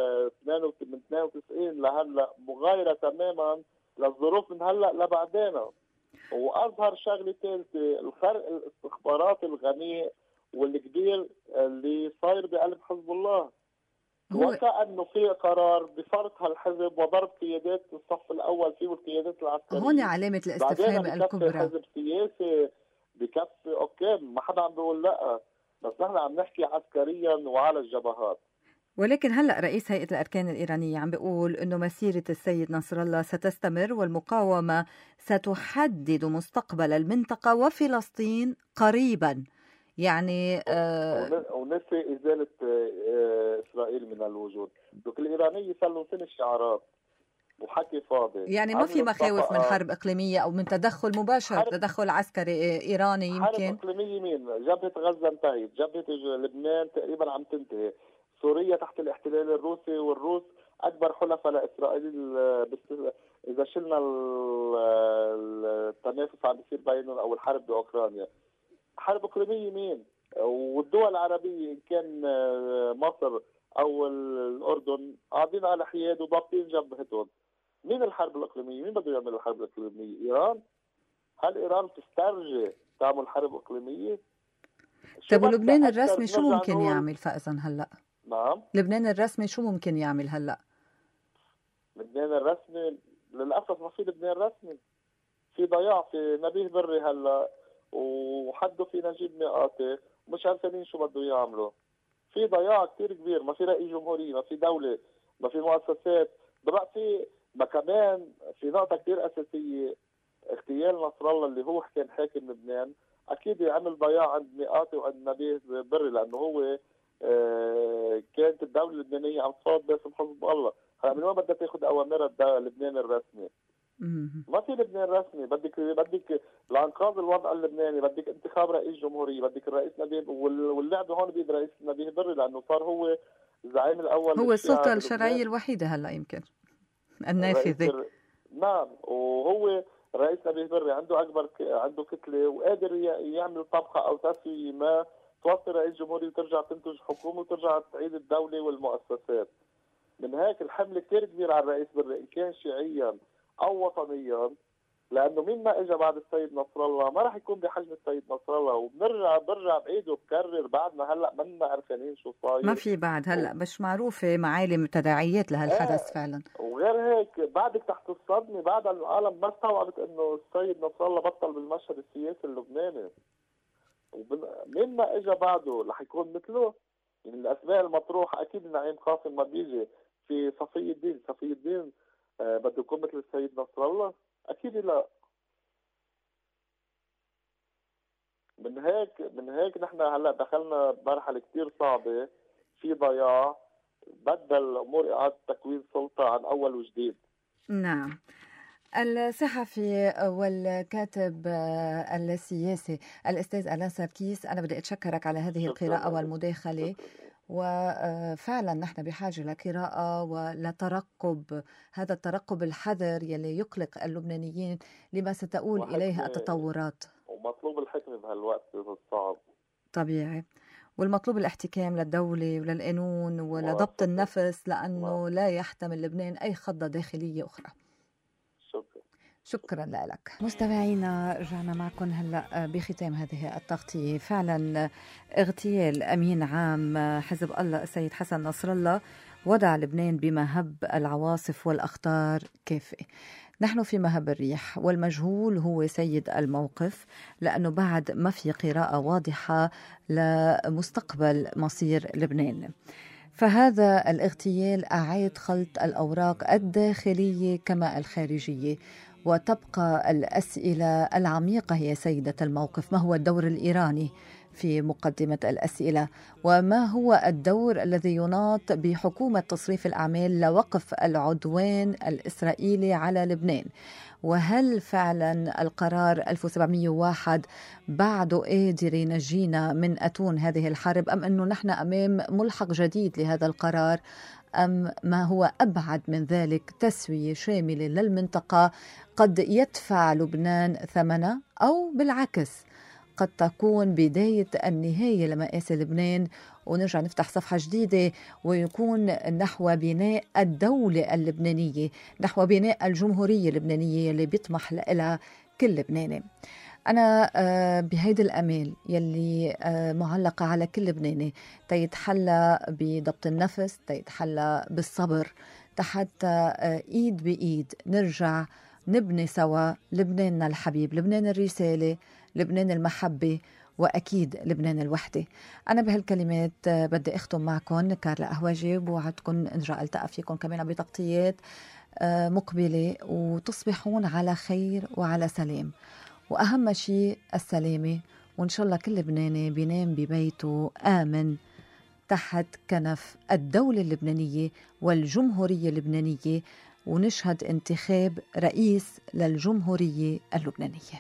من 92 لهلا مغايره تماما للظروف من هلا لبعدين. واظهر شغله ثالثه الفرق الاستخباراتي الغني والكبير اللي صاير بقلب حزب الله، وكأنه في قرار بفرق هالحزب وضرب قيادات الصف الاول فيه والقيادات العسكريه. هون علامه الاستفهام الكبرى. حزب سياسي بكفي، اوكي ما حدا عم بيقول لا، بس نحن عم نحكي عسكريا وعلى الجبهات. ولكن هلأ رئيس هيئة الأركان الإيرانية عم بيقول إنه مسيرة السيد نصر الله ستستمر والمقاومة ستحدد مستقبل المنطقة وفلسطين قريبا. يعني ونسي إزالة إسرائيل من الوجود. دوك الإيرانية صاروا سنة شعارات وحكي فاضي. يعني ما في مخاوف من حرب إقليمية أو من تدخل مباشر، تدخل عسكري إيراني يمكن؟ حرب إقليمية مين؟ جبهة غزة انتهت، جبهة لبنان تقريبا عم تنتهي، سوريا تحت الاحتلال الروسي والروس أكبر حلفاء لإسرائيل. إذا شلنا التنافس عم بيصير بينهم أو الحرب بأوكرانيا. حرب إقليمية مين؟ والدول العربية إن كان مصر أو الأردن قاعدين على حياد وضابطين جبهتهم. مين الحرب الإقليمية؟ مين بده يعمل الحرب الإقليمية؟ إيران؟ هل إيران تسترجي تعمل حرب إقليمية؟ طيب ولبنان أكثر الرسمي شو بنرجع ممكن نقول يعمل فائزا هلا؟ نعم. لبنان الرسمي شو ممكن يعمل هلا؟ لبنان الرسمي للأسف ما في لبنان رسمي، في ضياع. في نبيه بري هلا وحده في نجيب مئاتي مش عارفين شو بده يعملوا. في ضياع كتير كبير، ما في رئيس جمهورية، ما في دولة، ما في مؤسسات. بقى في ما كمان في نقطة كتير أساسية، اغتيال نصر الله اللي هو كان حاكم لبنان أكيد يعمل ضياع عند مئاتي وعند نبيه بري، لأنه هو كانت الدولة اللبنانية عم تصاد باسم حزب الله. هلا من وين بدها تاخذ أوامرها لبنان الرسمي؟ ما في لبنان رسمي. بدك لانقاذ الوضع اللبناني بدك انتخاب رئيس جمهوريه، بدك الرئيس نبيه، واللعب هون بيد رئيس نبيه بري لانه صار هو الزعيم الاول هو السلطة للشيعة الشرعية بلبنان. الوحيدة هلا يمكن النافذة. نعم، وهو رئيس نبيه بري عنده كتله وقادر يعمل طبخه او تسويه ما توصل رئيس جمهوريه وترجع تنتج حكومه وترجع تعيد الدوله والمؤسسات. من هيك الحمل كثير كبير على الرئيس بري ان كان شيعيا او وطنيا، لانه مين ما اجى بعد السيد نصر الله ما راح يكون بحجم السيد نصر الله. برجع بعيد وبكرر بعدنا هلا منا عارفين شو صاير. ما في بعد هلا مش معروفه معالم تداعيات لهالحدث فعلا. وغير هيك بعدك تحت الصدمه، بعد العالم ما استوعبت انه السيد نصر الله بطل بالمشهد السياسي اللبناني. مين ما اجى بعده رح يكون مثله. يعني الاسماء المطروحه اكيد نعيم قاسم ما بيجي، في صفي الدين بده يكون مثل السيد نصر الله؟ اكيد لا. من هيك نحن هلا دخلنا بمرحله كثير صعبه، في ضياع، بدل امور اعاده تكوين سلطه عن اول وجديد. نعم. الصحفي والكاتب السياسي الأستاذ ألان سركيس، أنا بدي أتشكرك على هذه القراءة والمداخلة. وفعلا نحن بحاجة لقراءة ولترقب، هذا الترقب الحذر يلي يقلق اللبنانيين لما ستؤول إليه التطورات. ومطلوب الحكمة بهالوقت الصعب طبيعي، والمطلوب الاحتكام للدولة وللقانون ولضبط النفس، لأنه لا يحتمل لبنان أي خضة داخلية أخرى. شكرا لك. مستمعينا، رجعنا معكم هلأ بختام هذه التغطية. فعلا اغتيال أمين عام حزب الله السيد حسن نصر الله وضع لبنان بمهب العواصف والأخطار كافة. نحن في مهب الريح، والمجهول هو سيد الموقف، لأنه بعد ما في قراءة واضحة لمستقبل مصير لبنان. فهذا الاغتيال أعاد خلط الأوراق الداخلية كما الخارجية، وتبقى الأسئلة العميقة هي سيدة الموقف. ما هو الدور الإيراني في مقدمة الأسئلة؟ وما هو الدور الذي يناط بحكومة تصريف الأعمال لوقف العدوان الإسرائيلي على لبنان؟ وهل فعلا القرار 1701 بعده قادر ينجينا من أتون هذه الحرب، أم أنه نحن أمام ملحق جديد لهذا القرار، أم ما هو أبعد من ذلك، تسوية شاملة للمنطقة قد يدفع لبنان ثمنها، أو بالعكس قد تكون بداية النهاية لمآسي لبنان ونرجع نفتح صفحة جديدة ويكون نحو بناء الدولة اللبنانية، نحو بناء الجمهورية اللبنانية اللي بيطمح لها كل لبناني. أنا بهيدا الأمال يلي معلقة على كل لبناني تيتحلى بضبط النفس، تيتحلى بالصبر، حتى إيد بإيد نرجع نبني سوا لبناننا الحبيب، لبنان الرسالة، لبنان المحبة، وأكيد لبنان الوحدة. أنا بهالكلمات بدي أختم معكم كارلا أهواجي، بوعدكم نرجع ألتقى فيكم كمان بتغطيات مقبلة، وتصبحون على خير وعلى سلام، وأهم شيء السلامة. وإن شاء الله كل لبناني بينام ببيته آمن تحت كنف الدولة اللبنانية والجمهورية اللبنانية، ونشهد انتخاب رئيس للجمهورية اللبنانية.